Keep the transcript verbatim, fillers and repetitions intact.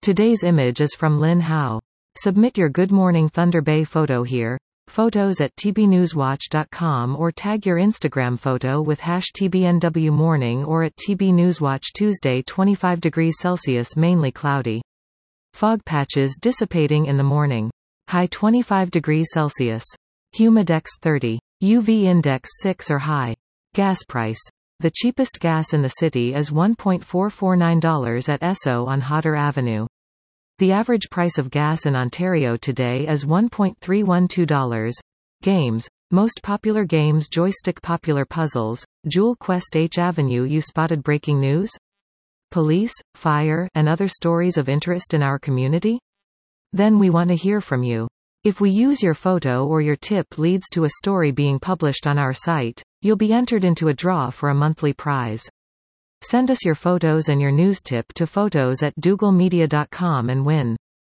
Today's image is from Lin Hao. Submit your Good Morning Thunder Bay photo here. Photos at t b newswatch dot com or tag your Instagram photo with hash T B N W morning or at T B Newswatch. Tuesday, twenty-five degrees Celsius, mainly cloudy. Fog patches dissipating in the morning. High twenty-five degrees Celsius. Humidex thirty. U V index six or high. Gas price. The cheapest gas in the city is one point four four nine dollars at Esso on Hodder Avenue. The average price of gas in Ontario today is one point three one two dollars. Games. Most popular games: Joystick. Popular puzzles: Jewel Quest. H Avenue. You spotted breaking news? Police, fire, and other stories of interest in our community? Then we want to hear from you. If we use your photo or your tip leads to a story being published on our site, you'll be entered into a draw for a monthly prize. Send us your photos and your news tip to photos at dougal media dot com and win.